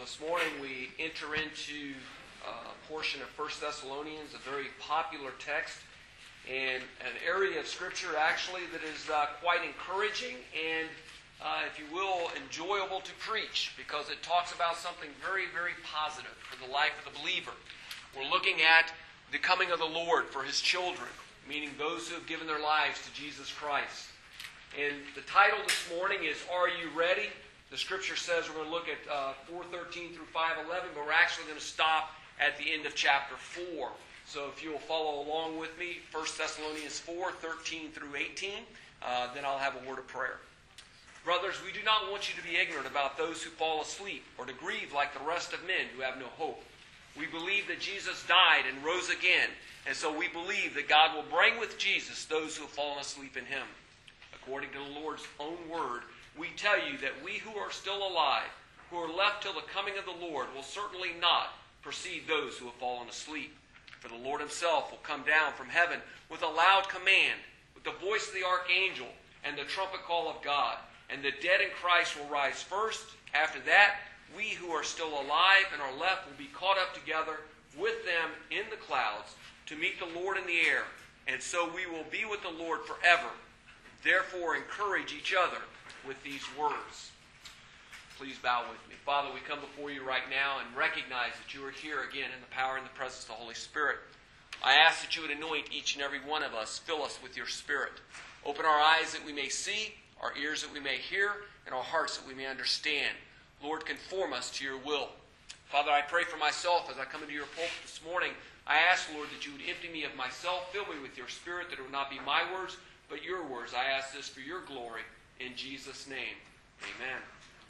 This morning we enter into a portion of 1 Thessalonians, a very popular text, and an area of Scripture actually that is quite encouraging and, if you will, enjoyable to preach, because it talks about something very, very positive for the life of the believer. We're looking at the coming of the Lord for His children, meaning those who have given their lives to Jesus Christ. And the title this morning is, Are You Ready? The Scripture says we're going to look at 4:13 through 5:11, but we're actually going to stop at the end of chapter 4. So if you'll follow along with me, 1 Thessalonians 4:13 through 18, then I'll have a word of prayer. Brothers, we do not want you to be ignorant about those who fall asleep, or to grieve like the rest of men who have no hope. We believe that Jesus died and rose again, and so we believe that God will bring with Jesus those who have fallen asleep in Him. According to the Lord's own word, we tell you that we who are still alive, who are left till the coming of the Lord, will certainly not precede those who have fallen asleep. For the Lord Himself will come down from heaven with a loud command, with the voice of the archangel, and the trumpet call of God. And the dead in Christ will rise first. After that, we who are still alive and are left will be caught up together with them in the clouds to meet the Lord in the air. And so we will be with the Lord forever. Therefore, encourage each other with these words. Please bow with me. Father, we come before you right now and recognize that you are here again in the power and the presence of the Holy Spirit. I ask that you would anoint each and every one of us. Fill us with your Spirit. Open our eyes that we may see, our ears that we may hear, and our hearts that we may understand. Lord, conform us to your will. Father, I pray for myself as I come into your pulpit this morning. I ask, Lord, that you would empty me of myself, fill me with your Spirit, that it would not be my words, but your words. I ask this for your glory. In Jesus' name, amen.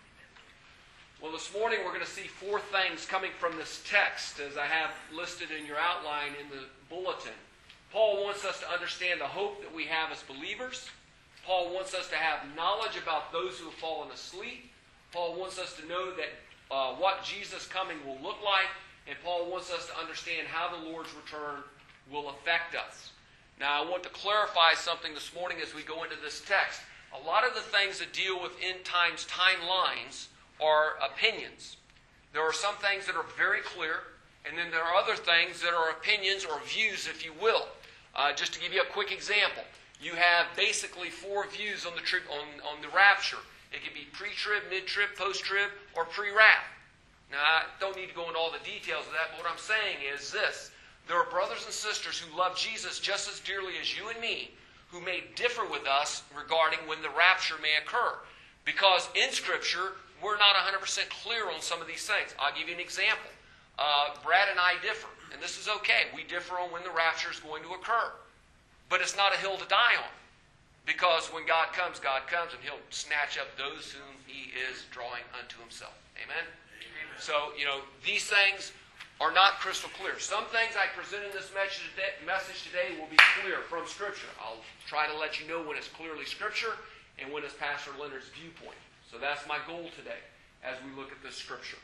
Well, this morning we're going to see four things coming from this text, as I have listed in your outline in the bulletin. Paul wants us to understand the hope that we have as believers. Paul wants us to have knowledge about those who have fallen asleep. Paul wants us to know that what Jesus' coming will look like. And Paul wants us to understand how the Lord's return will affect us. Now, I want to clarify something this morning as we go into this text. A lot of the things that deal with end times timelines are opinions. There are some things that are very clear, and then there are other things that are opinions or views, if you will. Just to give you a quick example, you have basically four views on the rapture. It can be pre-trib, mid-trib, post-trib, or pre-wrath. Now, I don't need to go into all the details of that, but what I'm saying is this. There are brothers and sisters who love Jesus just as dearly as you and me, who may differ with us regarding when the rapture may occur. Because in Scripture, we're not 100% clear on some of these things. I'll give you an example. Brad and I differ, and this is okay. We differ on when the rapture is going to occur. But it's not a hill to die on. Because when God comes, and He'll snatch up those whom He is drawing unto Himself. Amen? Amen. So, these things are not crystal clear. Some things I present in this message today will be clear from Scripture. I'll try to let you know when it's clearly Scripture and when it's Pastor Leonard's viewpoint. So that's my goal today as we look at this Scripture.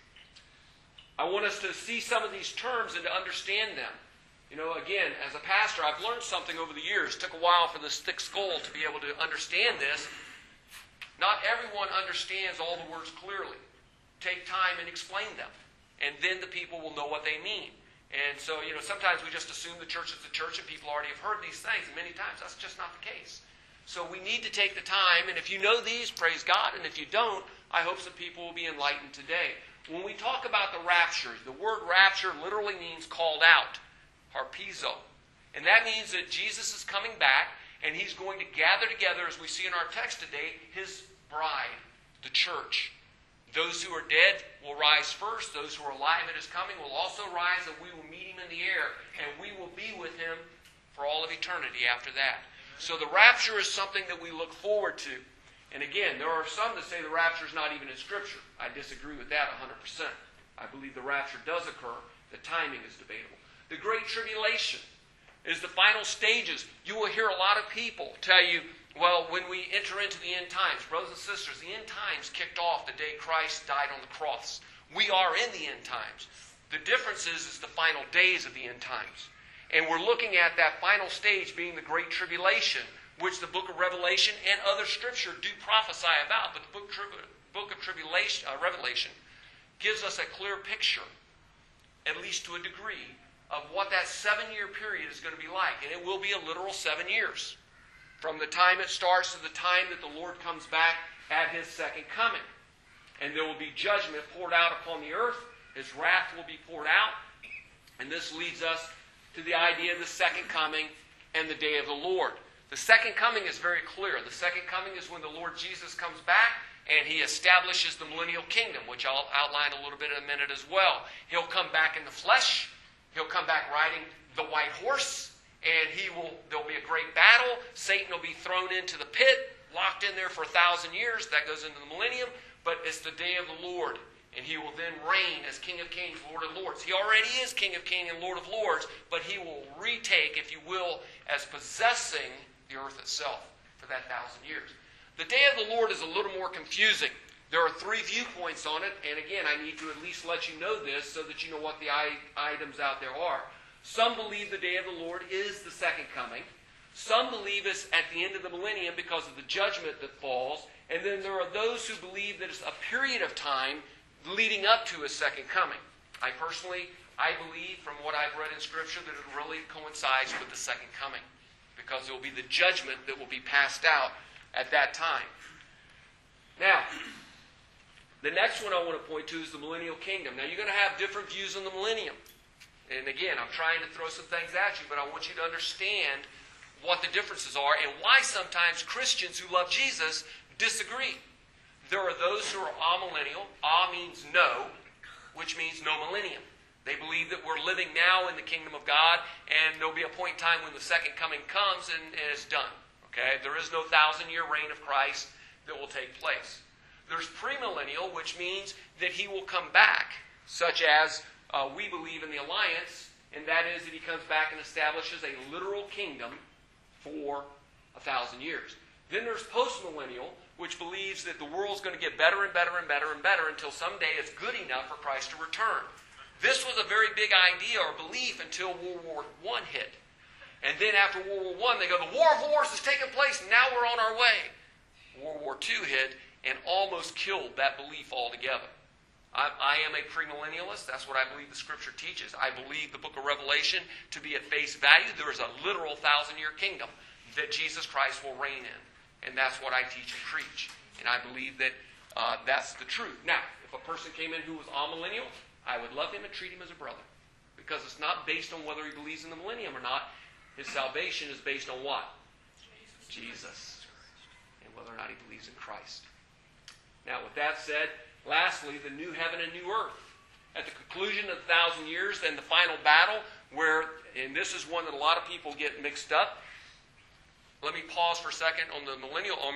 I want us to see some of these terms and to understand them. Again, as a pastor, I've learned something over the years. It took a while for this thick skull to be able to understand this. Not everyone understands all the words clearly. Take time and explain them. And then the people will know what they mean. And so, sometimes we just assume the church is the church and people already have heard these things. And many times that's just not the case. So we need to take the time. And if you know these, praise God. And if you don't, I hope some people will be enlightened today. When we talk about the rapture, the word rapture literally means called out. Harpizo. And that means that Jesus is coming back and He's going to gather together, as we see in our text today, His bride, the church. Those who are dead will rise first. Those who are alive at His coming will also rise, and we will meet Him in the air, and we will be with Him for all of eternity after that. So the rapture is something that we look forward to. And again, there are some that say the rapture is not even in Scripture. I disagree with that 100%. I believe the rapture does occur. The timing is debatable. The Great Tribulation is the final stages. You will hear a lot of people tell you, well, when we enter into the end times, brothers and sisters, the end times kicked off the day Christ died on the cross. We are in the end times. The difference is the final days of the end times. And we're looking at that final stage being the Great Tribulation, which the book of Revelation and other Scripture do prophesy about. But the book of Revelation gives us a clear picture, at least to a degree, of what that 7-year period is going to be like. And it will be a literal 7 years, from the time it starts to the time that the Lord comes back at His second coming. And there will be judgment poured out upon the earth. His wrath will be poured out. And this leads us to the idea of the second coming and the day of the Lord. The second coming is very clear. The second coming is when the Lord Jesus comes back and He establishes the millennial kingdom, which I'll outline a little bit in a minute as well. He'll come back in the flesh. He'll come back riding the white horse, and there'll be a great battle. Satan will be thrown into the pit, locked in there for 1,000 years. That goes into the millennium. But it's the day of the Lord, and He will then reign as King of Kings, Lord of Lords. He already is King of Kings and Lord of Lords, but He will retake, if you will, as possessing the earth itself for that 1,000 years. The day of the Lord is a little more confusing. There are 3 viewpoints on it, and again, I need to at least let you know this so that you know what the items out there are. Some believe the day of the Lord is the second coming. Some believe it's at the end of the millennium because of the judgment that falls. And then there are those who believe that it's a period of time leading up to His second coming. I believe from what I've read in Scripture that it really coincides with the second coming, because there will be the judgment that will be passed out at that time. Now, the next one I want to point to is the millennial kingdom. Now, you're going to have different views on the millennium. And again, I'm trying to throw some things at you, but I want you to understand what the differences are and why sometimes Christians who love Jesus disagree. There are those who are amillennial. Means no, which means no millennium. They believe that we're living now in the kingdom of God, and there'll be a point in time when the second coming comes and it's done. Okay? There is no 1,000-year reign of Christ that will take place. There's premillennial, which means that He will come back, such as we believe in the alliance, and that is that He comes back and establishes a literal kingdom for 1,000 years. Then there's postmillennial, which believes that the world's going to get better and better and better and better until someday it's good enough for Christ to return. This was a very big idea or belief until World War I hit. And then after World War I, they go, the War of Wars has taken place, and now we're on our way. World War II hit and almost killed that belief altogether. I am a premillennialist. That's what I believe the Scripture teaches. I believe the book of Revelation to be at face value. There is a literal 1,000-year kingdom that Jesus Christ will reign in. And that's what I teach and preach. And I believe that that's the truth. Now, if a person came in who was amillennial, I would love him and treat him as a brother. Because it's not based on whether he believes in the millennium or not. His salvation is based on what? Jesus. And whether or not he believes in Christ. Now, with that said, lastly, the new heaven and new earth. At the conclusion of 1,000 years and the final battle, and this is one that a lot of people get mixed up. Let me pause for a second on the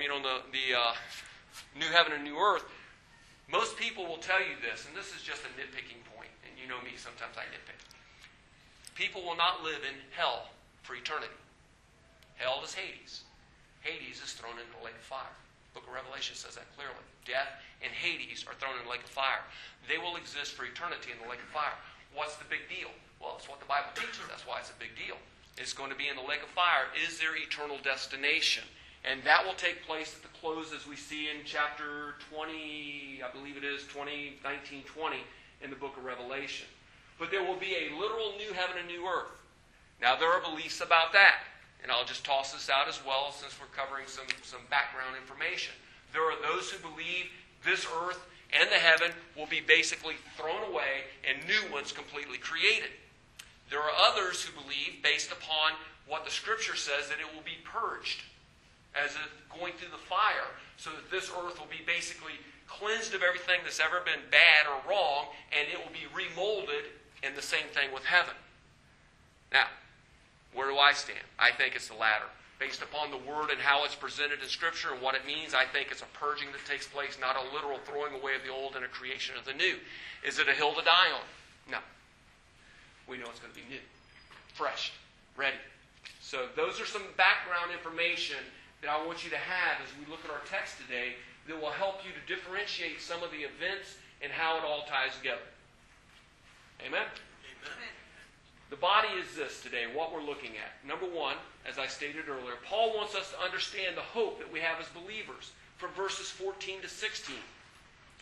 new heaven and new earth. Most people will tell you this, and this is just a nitpicking point, and you know me, sometimes I nitpick. People will not live in hell for eternity. Hell is Hades. Hades is thrown into the lake of fire. The book of Revelation says that clearly. Death and Hades are thrown in the lake of fire. They will exist for eternity in the lake of fire. What's the big deal? Well, it's what the Bible teaches. That's why it's a big deal. It's going to be in the lake of fire. Is their eternal destination? And that will take place at the close, as we see in chapter 20, I believe it is, 19:20 in the book of Revelation. But there will be a literal new heaven and new earth. Now, there are beliefs about that. And I'll just toss this out as well, since we're covering some background information. There are those who believe this earth and the heaven will be basically thrown away and new ones completely created. There are others who believe, based upon what the Scripture says, that it will be purged as if going through the fire, so that this earth will be basically cleansed of everything that's ever been bad or wrong, and it will be remolded, and the same thing with heaven. Now, where do I stand? I think it's the latter. Based upon the Word and how it's presented in Scripture and what it means, I think it's a purging that takes place, not a literal throwing away of the old and a creation of the new. Is it a hill to die on? No. We know it's going to be new, fresh, ready. So those are some background information that I want you to have as we look at our text today that will help you to differentiate some of the events and how it all ties together. Amen? Amen. The body is this today, what we're looking at. Number one, as I stated earlier, Paul wants us to understand the hope that we have as believers from verses 14 to 16.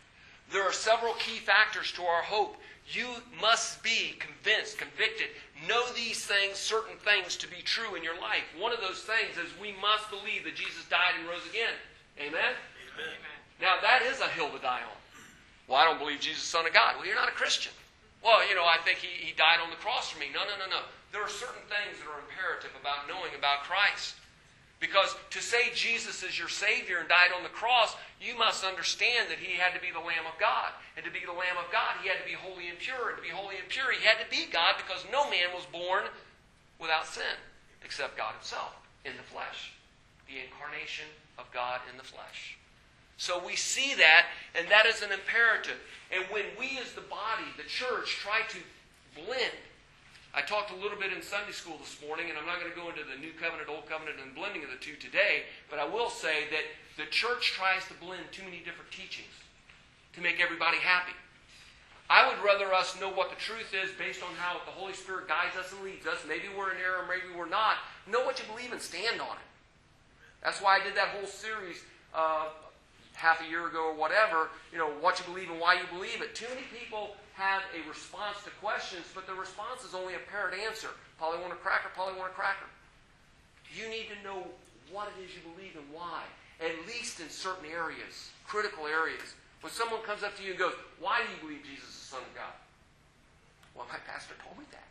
There are several key factors to our hope. You must be convinced, convicted, know these things, certain things to be true in your life. One of those things is we must believe that Jesus died and rose again. Amen? Amen. Now, that is a hill to die on. Well, I don't believe Jesus is the Son of God. Well, you're not a Christian. Well, I think he died on the cross for me. No. There are certain things that are imperative about knowing about Christ. Because to say Jesus is your Savior and died on the cross, you must understand that He had to be the Lamb of God. And to be the Lamb of God, He had to be holy and pure. And to be holy and pure, He had to be God, because no man was born without sin except God Himself in the flesh. The incarnation of God in the flesh. So we see that, and that is an imperative. And when we as the body, the church, try to blend, I talked a little bit in Sunday school this morning, and I'm not going to go into the New Covenant, Old Covenant, and blending of the two today, but I will say that the church tries to blend too many different teachings to make everybody happy. I would rather us know what the truth is based on how the Holy Spirit guides us and leads us. Maybe we're in error, maybe we're not. Know what you believe and stand on it. That's why I did that whole series half a year ago or whatever, what you believe and why you believe it. Too many people have a response to questions, but the response is only a parrot answer. Polly want a cracker, Polly want a cracker. You need to know what it is you believe and why, at least in certain areas, critical areas. When someone comes up to you and goes, why do you believe Jesus is the Son of God? Well, my pastor told me that.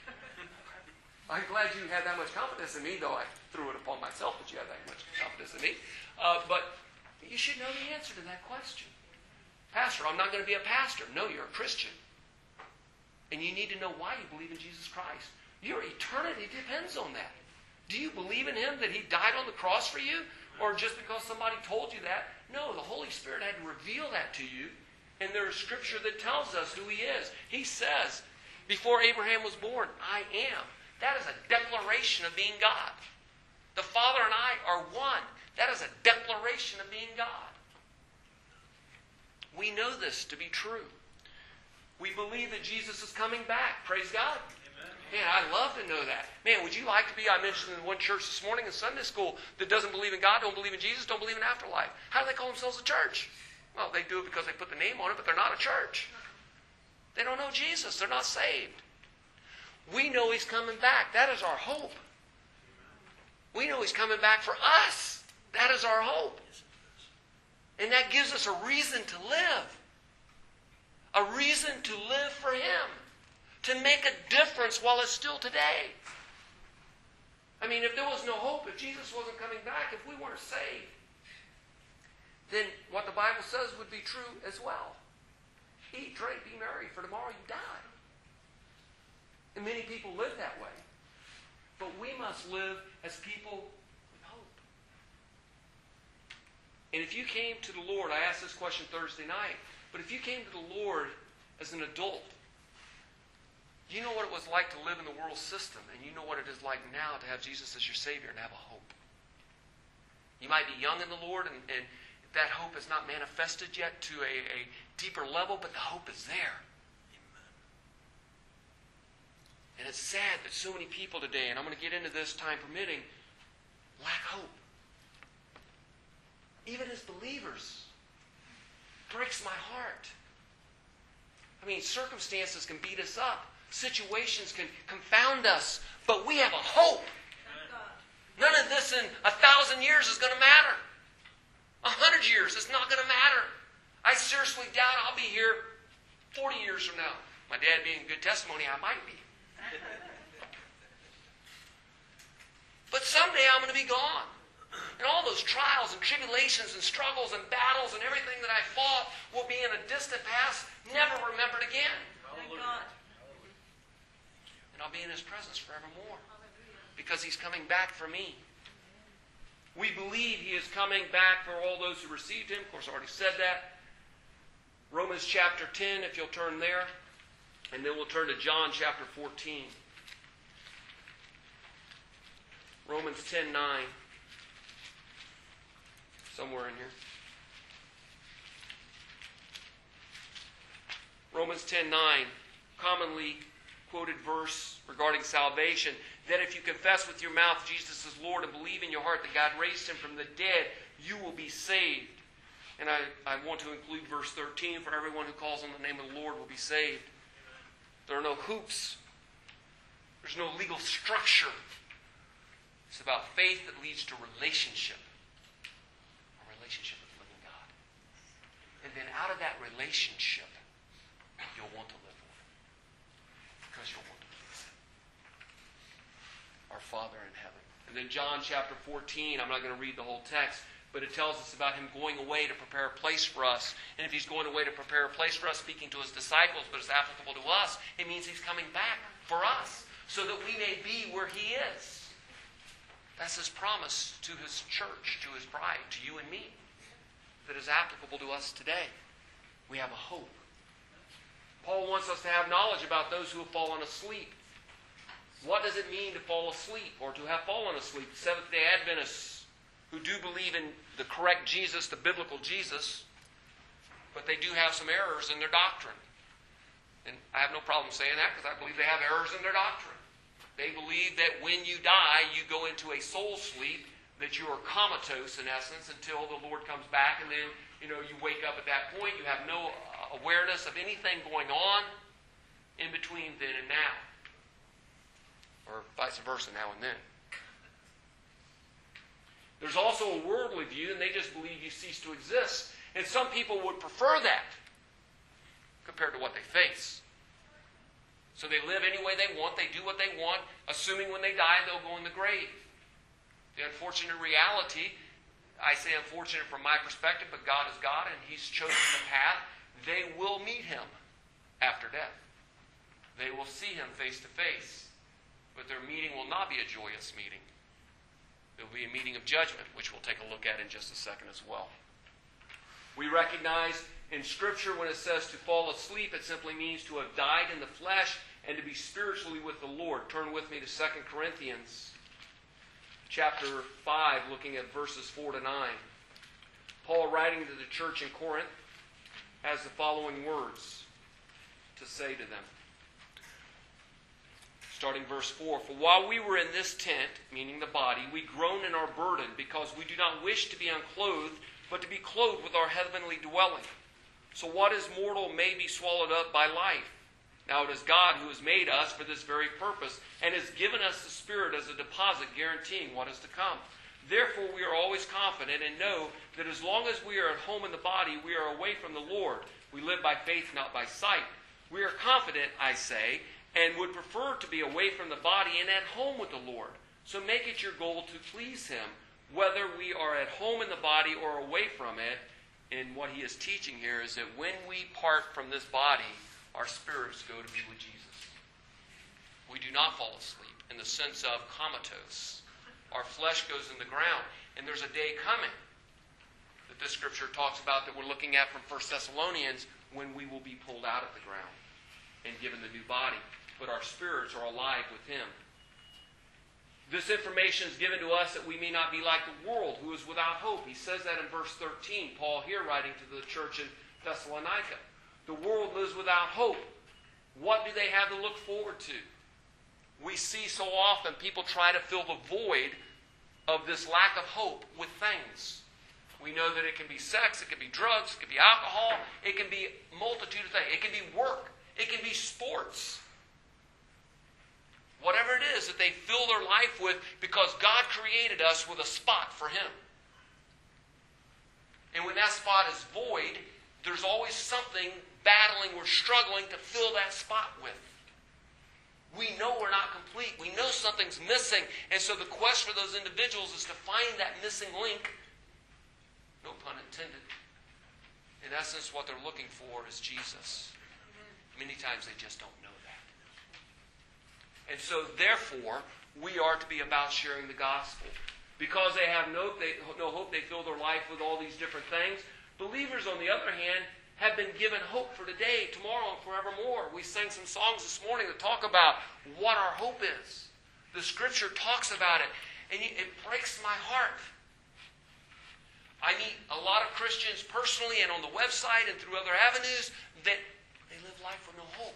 I'm glad you had that much confidence in me, though I threw it upon myself that you had that much confidence in me. But you should know the answer to that question. Pastor, I'm not going to be a pastor. No, you're a Christian. And you need to know why you believe in Jesus Christ. Your eternity depends on that. Do you believe in Him, that He died on the cross for you? Or just because somebody told you that? No, the Holy Spirit had to reveal that to you. And there is Scripture that tells us who He is. He says, before Abraham was born, I am. That is a declaration of being God. The Father and I are one. That is a declaration of being God. We know this to be true. We believe that Jesus is coming back. Praise God. Amen. Man, I'd love to know that. Man, would you like to be, I mentioned in one church this morning in Sunday school that doesn't believe in God, don't believe in Jesus, don't believe in afterlife. How do they call themselves a church? Well, they do it because they put the name on it, but they're not a church. They don't know Jesus. They're not saved. We know He's coming back. That is our hope. We know He's coming back for us. That is our hope. And that gives us a reason to live. A reason to live for Him. To make a difference while it's still today. I mean, if there was no hope, if Jesus wasn't coming back, if we weren't saved, then what the Bible says would be true as well. Eat, drink, be merry, for tomorrow you die. And many people live that way. But we must live as people with hope. And if you came to the Lord, I asked this question Thursday night, but if you came to the Lord as an adult, you know what it was like to live in the world system, and you know what it is like now to have Jesus as your Savior and have a hope. You might be young in the Lord, and that hope has not manifested yet to a deeper level, but the hope is there. And it's sad that so many people today, and I'm going to get into this time permitting, lack hope. Even as believers, it breaks my heart. I mean, circumstances can beat us up. Situations can confound us. But we have a hope. None of this in 1,000 years is going to matter. 100 years, it's not going to matter. I seriously doubt I'll be here 40 years from now. My dad being a good testimony, I might be. But someday I'm going to be gone. And all those trials and tribulations and struggles and battles and everything that I fought will be in a distant past, never remembered again. Thank God. And I'll be in His presence forevermore. Because He's coming back for me. We believe He is coming back for all those who received Him. Of course, I already said that. Romans chapter 10, if you'll turn there. And then we'll turn to John chapter 14. Romans 10:9. Somewhere in here. Romans 10:9, commonly quoted verse regarding salvation, that if you confess with your mouth Jesus is Lord and believe in your heart that God raised Him from the dead, you will be saved. And I want to include verse 13, for everyone who calls on the name of the Lord will be saved. There are no hoops. There's no legal structure. It's about faith that leads to relationship. A relationship with the living God. And then out of that relationship, you'll want to live for it. Because you'll want to please Him. Our Father in heaven. And then John chapter 14, I'm not going to read the whole text, but it tells us about Him going away to prepare a place for us. And if He's going away to prepare a place for us, speaking to His disciples, but it's applicable to us, it means He's coming back for us so that we may be where He is. That's His promise to His church, to His bride, to you and me, that is applicable to us today. We have a hope. Paul wants us to have knowledge about those who have fallen asleep. What does it mean to fall asleep or to have fallen asleep? Seventh-day Adventists who do believe in the correct Jesus, the biblical Jesus, but they do have some errors in their doctrine. And I have no problem saying that because I believe they have errors in their doctrine. They believe that when you die, you go into a soul sleep, that you are comatose in essence until the Lord comes back, and then you wake up at that point. You have no awareness of anything going on in between then and now. Or vice versa, now and then. There's also a worldly view, and they just believe you cease to exist. And some people would prefer that compared to what they face. So they live any way they want, they do what they want, assuming when they die they'll go in the grave. The unfortunate reality, I say unfortunate from my perspective, but God is God and He's chosen the path. They will meet Him after death. They will see Him face to face. But their meeting will not be a joyous meeting. It will be a meeting of judgment, which we'll take a look at in just a second as well. We recognize in Scripture when it says to fall asleep, it simply means to have died in the flesh and to be spiritually with the Lord. Turn with me to 2 Corinthians chapter 5, looking at verses 4 to 9. Paul, writing to the church in Corinth, has the following words to say to them. Starting verse 4, for while we were in this tent, meaning the body, we groan in our burden, because we do not wish to be unclothed, but to be clothed with our heavenly dwelling. So what is mortal may be swallowed up by life. Now it is God who has made us for this very purpose, and has given us the Spirit as a deposit guaranteeing what is to come. Therefore we are always confident and know that as long as we are at home in the body, we are away from the Lord. We live by faith, not by sight. We are confident, I say, and would prefer to be away from the body and at home with the Lord. So make it your goal to please Him, whether we are at home in the body or away from it. And what he is teaching here is that when we part from this body, our spirits go to be with Jesus. We do not fall asleep in the sense of comatose. Our flesh goes in the ground. And there's a day coming that this Scripture talks about that we're looking at from 1 Thessalonians when we will be pulled out of the ground and given the new body. But our spirits are alive with Him. This information is given to us that we may not be like the world, who is without hope. He says that in verse 13. Paul here writing to the church in Thessalonica. The world lives without hope. What do they have to look forward to? We see so often people try to fill the void of this lack of hope with things. We know that it can be sex, it can be drugs, it can be alcohol, it can be a multitude of things. It can be work, it can be sports. Whatever it is that they fill their life with, because God created us with a spot for Him. And when that spot is void, there's always something battling or struggling to fill that spot with. We know we're not complete. We know something's missing. And so the quest for those individuals is to find that missing link. No pun intended. In essence, what they're looking for is Jesus. Many times they just don't know that. And so, therefore, we are to be about sharing the gospel. Because they have no hope, they fill their life with all these different things. Believers, on the other hand, have been given hope for today, tomorrow, and forevermore. We sang some songs this morning that talk about what our hope is. The Scripture talks about it, and it breaks my heart. I meet a lot of Christians personally and on the website and through other avenues that they live life with no hope.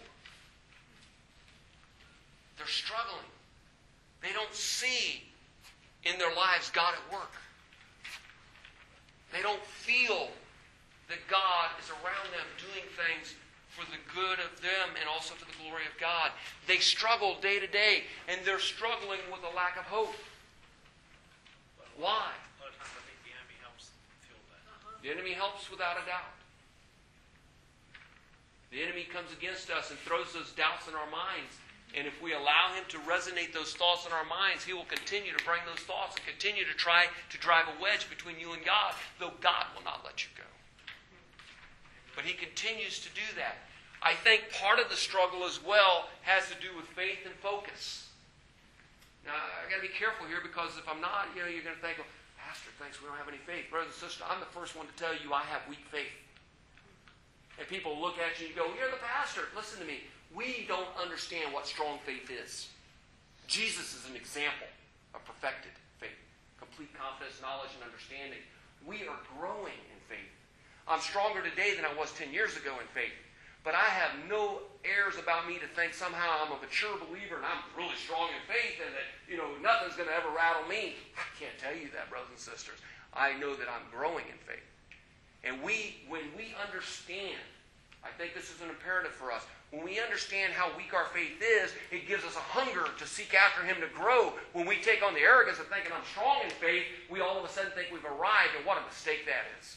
They're struggling. They don't see in their lives God at work. They don't feel that God is around them doing things for the good of them and also for the glory of God. They struggle day to day, and they're struggling with a lack of hope. Why? A lot of times I think the enemy helps fuel that. The enemy helps without a doubt. The enemy comes against us and throws those doubts in our minds. And if we allow him to resonate those thoughts in our minds, he will continue to bring those thoughts and continue to try to drive a wedge between you and God, though God will not let you go. But he continues to do that. I think part of the struggle as well has to do with faith and focus. Now, I've got to be careful here, because if I'm not, you're going to think, well, Pastor thinks we don't have any faith. Brothers and sisters, I'm the first one to tell you I have weak faith. And people look at you and go, you're the pastor. Listen to me. We don't understand what strong faith is. Jesus is an example of perfected faith. Complete confidence, knowledge, and understanding. We are growing in faith. I'm stronger today than I was 10 years ago in faith. But I have no airs about me to think somehow I'm a mature believer and I'm really strong in faith and that, nothing's going to ever rattle me. I can't tell you that, brothers and sisters. I know that I'm growing in faith. And when we understand, I think this is an imperative for us, when we understand how weak our faith is, it gives us a hunger to seek after him to grow. When we take on the arrogance of thinking I'm strong in faith, we all of a sudden think we've arrived, and what a mistake that is.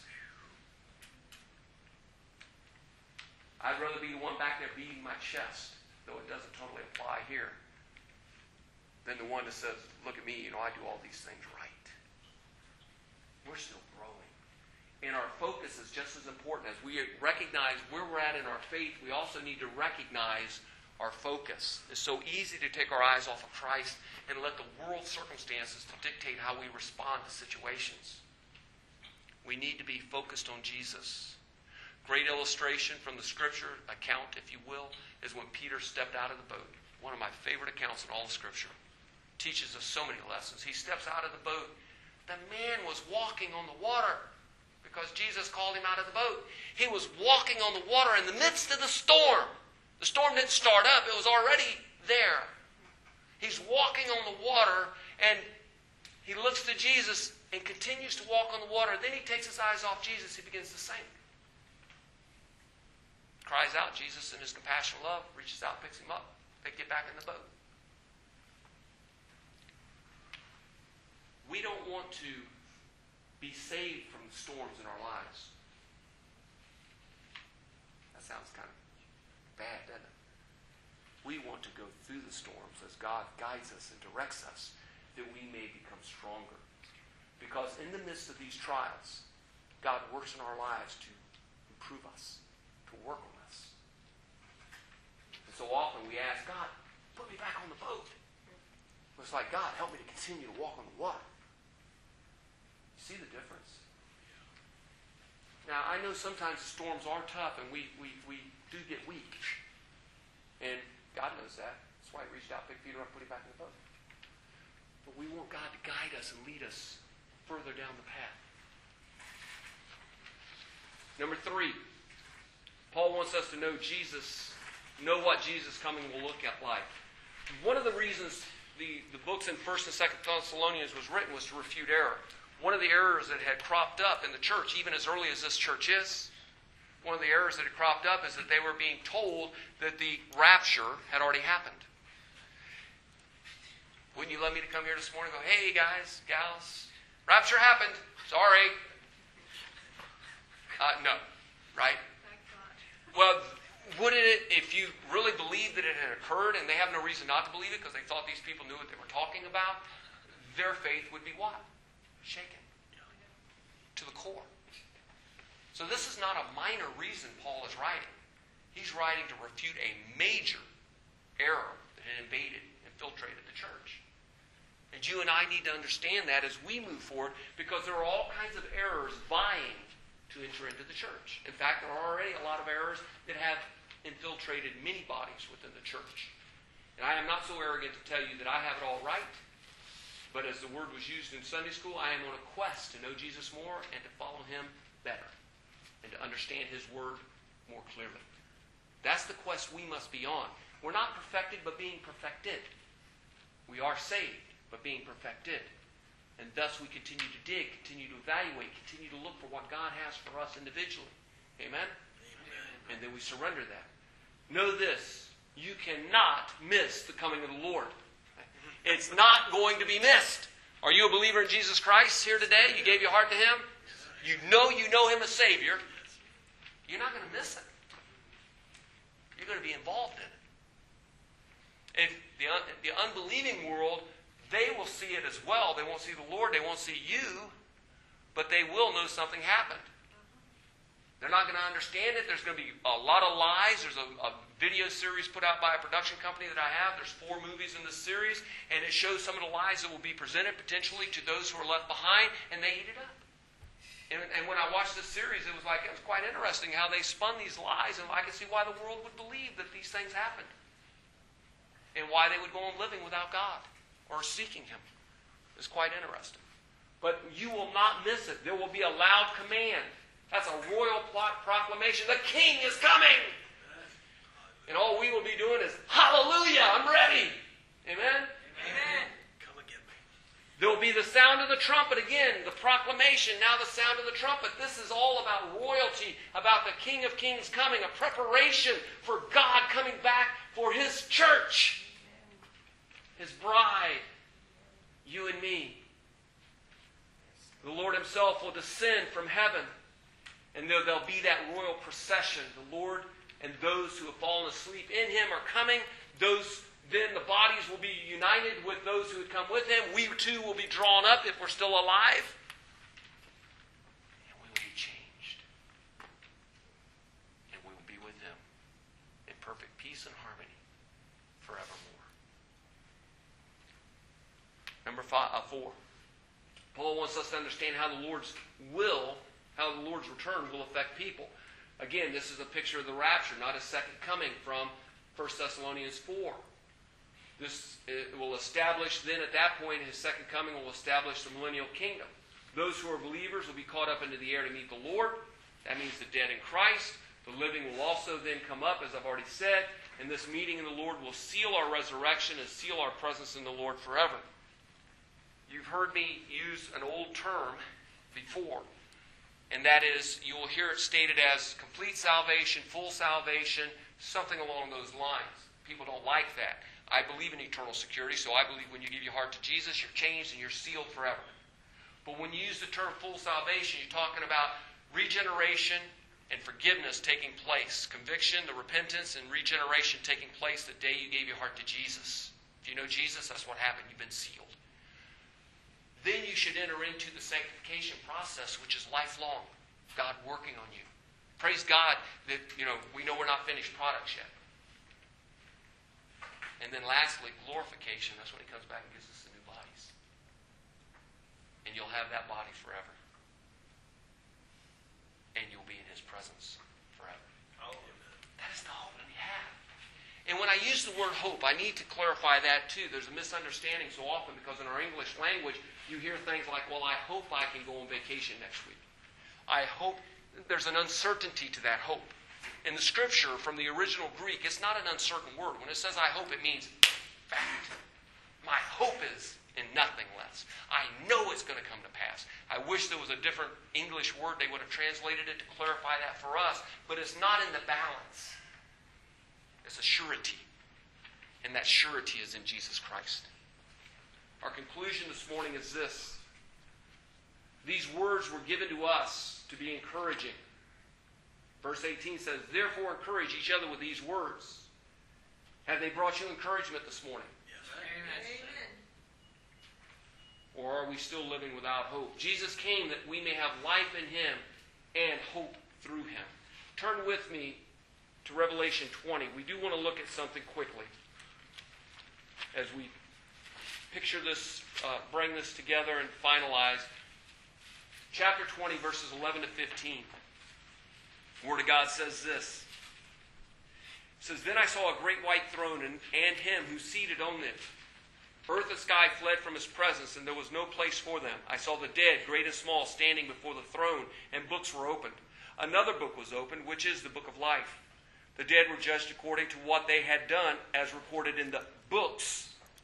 I'd rather be the one back there beating my chest, though it doesn't totally apply here, than the one that says, look at me, I do all these things right. We're still growing. And our focus is just as important. As we recognize where we're at in our faith, we also need to recognize our focus. It's so easy to take our eyes off of Christ and let the world's circumstances to dictate how we respond to situations. We need to be focused on Jesus. Great illustration from the Scripture account, if you will, is when Peter stepped out of the boat. One of my favorite accounts in all of Scripture. Teaches us so many lessons. He steps out of the boat. The man was walking on the water because Jesus called him out of the boat. He was walking on the water in the midst of the storm. The storm didn't start up. It was already there. He's walking on the water, and he looks to Jesus and continues to walk on the water. Then he takes his eyes off Jesus. He begins to sink. Cries out. Jesus, in his compassionate love, reaches out, picks him up. They get back in the boat. We don't want to be saved from the storms in our lives. That sounds kind of bad, doesn't it? We want to go through the storms as God guides us and directs us, that we may become stronger. Because in the midst of these trials, God works in our lives to improve us, to work on us. And so often we ask, God, put me back on the boat. It's like, God, help me to continue to walk on the water. See the difference? Now, I know sometimes the storms are tough and we do get weak. And God knows that. That's why he reached out, picked Peter up, put him back in the boat. But we want God to guide us and lead us further down the path. Number 3, Paul wants us to know what Jesus coming will look like. One of the reasons the books in 1st and 2nd Thessalonians was written was to refute error. One of the errors that had cropped up in the church, even as early as this church is, one of the errors that had cropped up is that they were being told that the rapture had already happened. Wouldn't you let me to come here this morning and go, hey guys, gals, rapture happened. Sorry. No. Right? Well, wouldn't it, if you really believed that it had occurred, and they have no reason not to believe it because they thought these people knew what they were talking about, their faith would be what? Shaken to the core. So this is not a minor reason Paul is writing. He's writing to refute a major error that had infiltrated the church. And you and I need to understand that as we move forward, because there are all kinds of errors vying to enter into the church. In fact, there are already a lot of errors that have infiltrated many bodies within the church. And I am not so arrogant to tell you that I have it all right. But as the word was used in Sunday school, I am on a quest to know Jesus more and to follow him better and to understand his word more clearly. That's the quest we must be on. We're not perfected, but being perfected. We are saved, but being perfected. And thus we continue to dig, continue to evaluate, continue to look for what God has for us individually. Amen? And then we surrender that. Know this, you cannot miss the coming of the Lord. It's not going to be missed. Are you a believer in Jesus Christ here today? You gave your heart to Him? You know Him as Savior. You're not going to miss it. You're going to be involved in it. If the unbelieving world, they will see it as well. They won't see the Lord. They won't see you. But they will know something happened. They're not going to understand it. There's going to be a lot of lies. There's a video series put out by a production company that I have. There's 4 movies in this series. And it shows some of the lies that will be presented potentially to those who are left behind. And they eat it up. And when I watched this series, it was quite interesting how they spun these lies. And I could see why the world would believe that these things happened. And why they would go on living without God or seeking Him. It's quite interesting. But you will not miss it. There will be a loud command. That's a royal proclamation. The King is coming. And all we will be doing is, hallelujah, I'm ready. Amen? Amen. Come and get me. There will be the sound of the trumpet again, the proclamation, now the sound of the trumpet. This is all about royalty, about the King of Kings coming, a preparation for God coming back for His church, His bride, you and me. The Lord Himself will descend from heaven. And there'll be that royal procession. The Lord and those who have fallen asleep in Him are coming. Then the bodies will be united with those who had come with Him. We too will be drawn up if we're still alive. And we will be changed. And we will be with Him in perfect peace and harmony forevermore. Number 4. Paul wants us to understand how the Lord's return will affect people. Again, this is a picture of the rapture, not His second coming from 1 Thessalonians 4. This will establish, then at that point, His second coming will establish the millennial kingdom. Those who are believers will be caught up into the air to meet the Lord. That means the dead in Christ. The living will also then come up, as I've already said. And this meeting in the Lord will seal our resurrection and seal our presence in the Lord forever. You've heard me use an old term before. And that is, you will hear it stated as complete salvation, full salvation, something along those lines. People don't like that. I believe in eternal security, so I believe when you give your heart to Jesus, you're changed and you're sealed forever. But when you use the term full salvation, you're talking about regeneration and forgiveness taking place. Conviction, the repentance, and regeneration taking place the day you gave your heart to Jesus. If you know Jesus, that's what happened. You've been sealed. Then you should enter into the sanctification process, which is lifelong. God working on you. Praise God that, we know we're not finished products yet. And then lastly, glorification. That's when He comes back and gives us the new bodies. And you'll have that body forever. And you'll be in His presence forever. That is the hope we have. And when I use the word hope, I need to clarify that too. There's a misunderstanding so often because in our English language, you hear things like, well, I hope I can go on vacation next week. I hope. There's an uncertainty to that hope. In the Scripture, from the original Greek, it's not an uncertain word. When it says I hope, it means fact. My hope is in nothing less. I know it's going to come to pass. I wish there was a different English word they would have translated it to clarify that for us. But it's not in the balance. It's a surety. And that surety is in Jesus Christ. Our conclusion this morning is this. These words were given to us to be encouraging. Verse 18 says, therefore encourage each other with these words. Have they brought you encouragement this morning? Yes. Amen. Or are we still living without hope? Jesus came that we may have life in Him and hope through Him. Turn with me to Revelation 20. We do want to look at something quickly as we picture this, bring this together and finalize. Chapter 20, verses 11 to 15. The Word of God says this. It says, then I saw a great white throne and Him who seated on it. Earth and sky fled from His presence, and there was no place for them. I saw the dead, great and small, standing before the throne, and books were opened. Another book was opened, which is the book of life. The dead were judged according to what they had done, as recorded in the books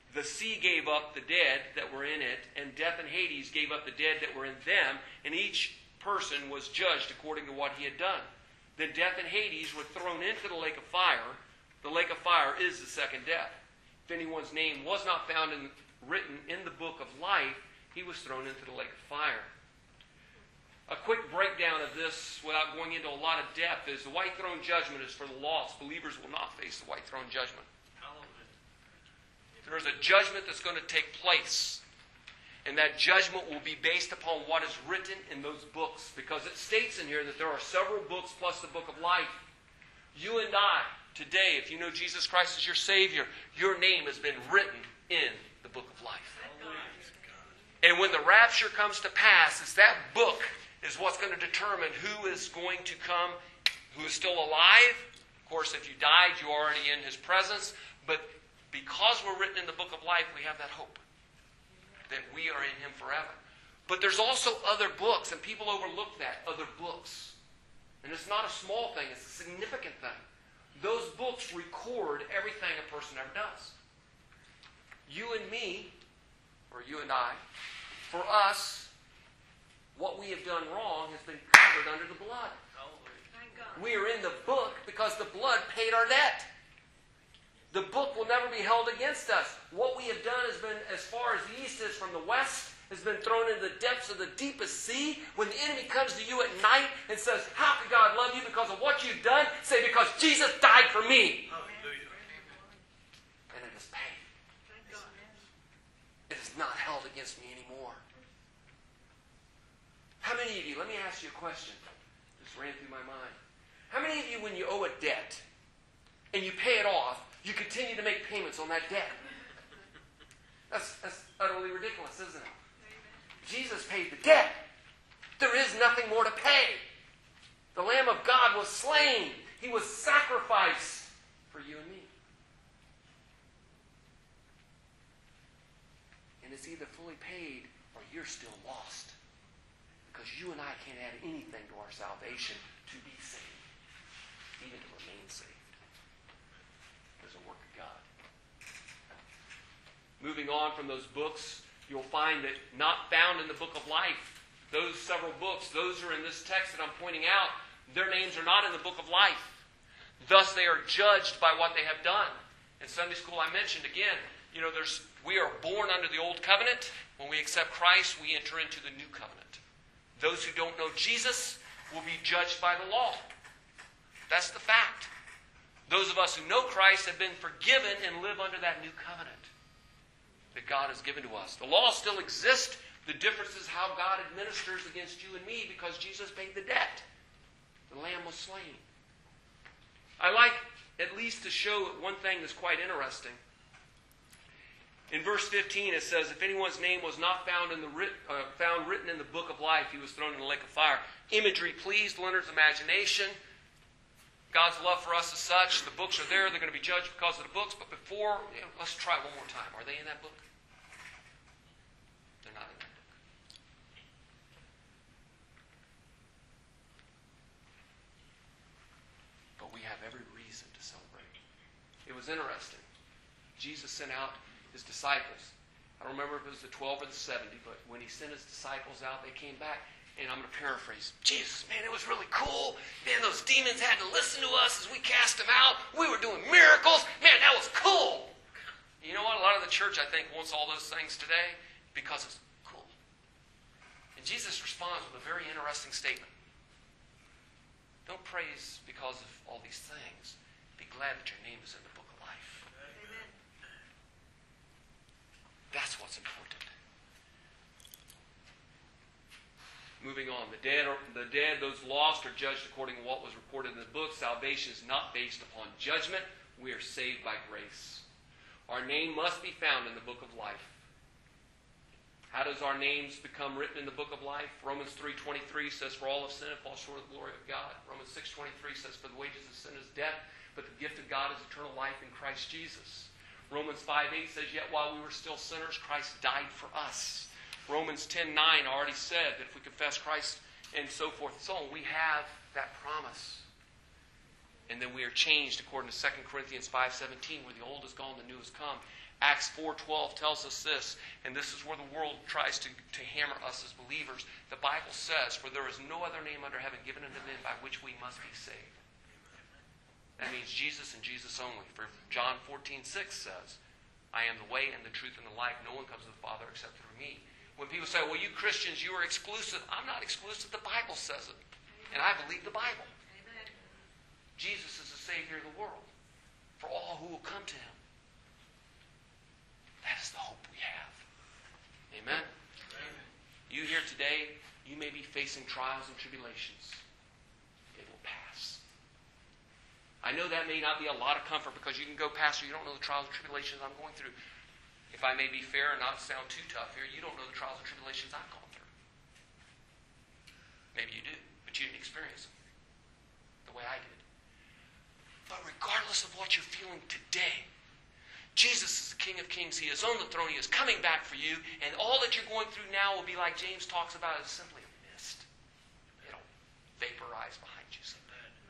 The sea gave up the dead that were in it, and death and Hades gave up the dead that were in them, and each person was judged according to what he had done. Then death and Hades were thrown into the lake of fire. The lake of fire is the second death. If anyone's name was not found written in the book of life, he was thrown into the lake of fire. A quick breakdown of this, without going into a lot of depth, is the white throne judgment is for the lost. Believers will not face the white throne judgment. There is a judgment that's going to take place. And that judgment will be based upon what is written in those books. Because it states in here that there are several books plus the book of life. You and I, today, if you know Jesus Christ as your Savior, your name has been written in the book of life. And when the rapture comes to pass, it's that book is what's going to determine who is going to come, who is still alive. Of course, if you died, you're already in His presence. But because we're written in the book of life, we have that hope that we are in Him forever. But there's also other books, and people overlook that, other books. And it's not a small thing, it's a significant thing. Those books record everything a person ever does. You and me, or you and I, for us, what we have done wrong has been covered under the blood. We are in the book because the blood paid our debt. The book will never be held against us. What we have done has been, as far as the east is from the west, has been thrown into the depths of the deepest sea. When the enemy comes to you at night and says, how could God love you because of what you've done? Say, because Jesus died for me. Hallelujah. And it is paid. It is not held against me anymore. How many of you, let me ask you a question. This ran through my mind. How many of you, when you owe a debt and you pay it off, you continue to make payments on that debt? That's utterly ridiculous, isn't it? Jesus paid the debt. There is nothing more to pay. The Lamb of God was slain. He was sacrificed for you and me. And it's either fully paid or you're still lost. Because you and I can't add anything to our salvation to be saved, even to remain saved. There's a work of God. Moving on from those books, you'll find that not found in the book of life, those several books, those are in this text that I'm pointing out, their names are not in the book of life. Thus they are judged by what they have done. In Sunday school I mentioned again, we are born under the old covenant. When we accept Christ, we enter into the new covenant. Those who don't know Jesus will be judged by the law. That's the fact. Those of us who know Christ have been forgiven and live under that new covenant that God has given to us. The law still exists. The difference is how God administers against you and me because Jesus paid the debt. The Lamb was slain. I like at least to show one thing that's quite interesting. In verse 15 it says, if anyone's name was not found written in the book of life, he was thrown in the lake of fire. Imagery pleased Leonard's imagination. God's love for us is such. The books are there. They're going to be judged because of the books. But before, let's try one more time. Are they in that book? They're not in that book. But we have every reason to celebrate. It was interesting. Jesus sent out His disciples. I don't remember if it was the 12 or the 70, but when He sent His disciples out, they came back. And I'm going to paraphrase. Jesus, man, it was really cool. Man, those demons had to listen to us as we cast them out. We were doing miracles. Man, that was cool. You know what? A lot of the church, I think, wants all those things today because it's cool. And Jesus responds with a very interesting statement. Don't praise because of all these things. Be glad that your name is in the book of life. Amen. That's what's important. Moving on, the dead, those lost are judged according to what was recorded in the book. Salvation is not based upon judgment. We are saved by grace. Our name must be found in the book of life. How does our names become written in the book of life? Romans 3:23 says, for all have sinned and fall short of the glory of God. Romans 6:23 says, for the wages of sin is death, but the gift of God is eternal life in Christ Jesus. Romans 5:8 says, yet while we were still sinners, Christ died for us. Romans 10:9 already said that if we confess Christ and so forth and so on, we have that promise. And then we are changed according to 2 Corinthians 5:17, where the old is gone, the new has come. Acts 4:12 tells us this, and this is where the world tries to hammer us as believers. The Bible says, "For there is no other name under heaven given unto men by which we must be saved." That means Jesus and Jesus only. For John 14:6 says, "I am the way and the truth and the life. No one comes to the Father except through me." When people say, "Well, you Christians, you are exclusive," I'm not exclusive. The Bible says it. And I believe the Bible. Amen. Jesus is the Savior of the world for all who will come to Him. That is the hope we have. Amen? Amen. You here today, you may be facing trials and tribulations. It will pass. I know that may not be a lot of comfort because you can go, "Pastor, you don't know the trials and tribulations I'm going through." If I may be fair and not sound too tough here, you don't know the trials and tribulations I've gone through. Maybe you do, but you didn't experience them the way I did. But regardless of what you're feeling today, Jesus is the King of Kings. He is on the throne. He is coming back for you. And all that you're going through now will be like James talks about, is simply a mist. It'll vaporize behind you someday.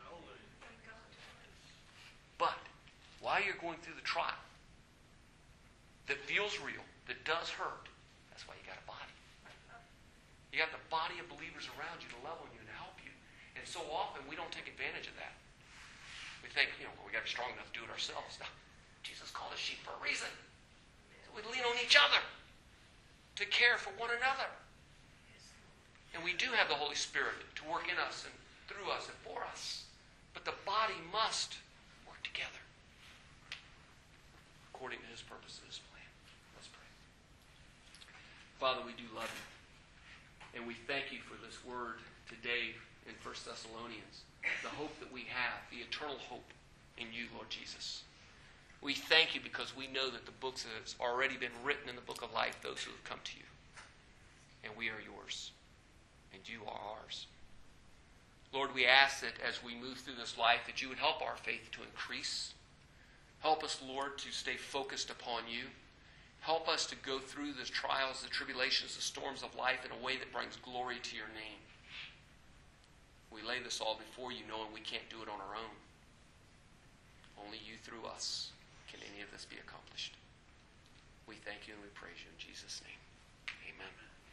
But while you're going through the trial that feels real, that does hurt, that's why you got a body. You got the body of believers around you to love on you and to help you. And so often we don't take advantage of that. We think, we got to be strong enough to do it ourselves. No. Jesus called us sheep for a reason. So we lean on each other to care for one another. And we do have the Holy Spirit to work in us and through us and for us. But the body must work together according to His purpose and His plan. Let's pray. Father, we do love You. And we thank You for this word today in 1 Thessalonians. The hope that we have, the eternal hope in You, Lord Jesus. We thank You because we know that the books that have already been written in the book of life, those who have come to You. And we are Yours. And You are ours. Lord, we ask that as we move through this life, that You would help our faith to increase. Help us, Lord, to stay focused upon You. Help us to go through the trials, the tribulations, the storms of life in a way that brings glory to Your name. We lay this all before You, knowing we can't do it on our own. Only You through us can any of this be accomplished. We thank You and we praise You in Jesus' name. Amen.